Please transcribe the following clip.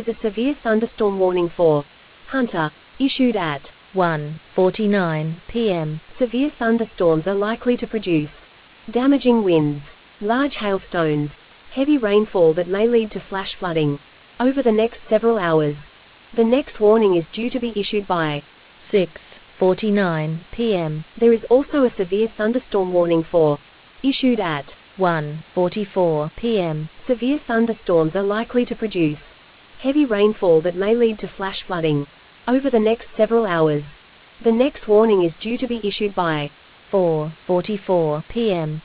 a severe thunderstorm warning for Hunter, issued at 1:49 p.m. Severe thunderstorms are likely to produce damaging winds, large hailstones, heavy rainfall that may lead to flash flooding over the next several hours. The next warning is due to be issued by 6:49 p.m. There is also a severe thunderstorm warning for issued at 1:44 p.m. Severe thunderstorms are likely to produce heavy rainfall that may lead to flash flooding over the next several hours. The next warning is due to be issued by 4:44 p.m.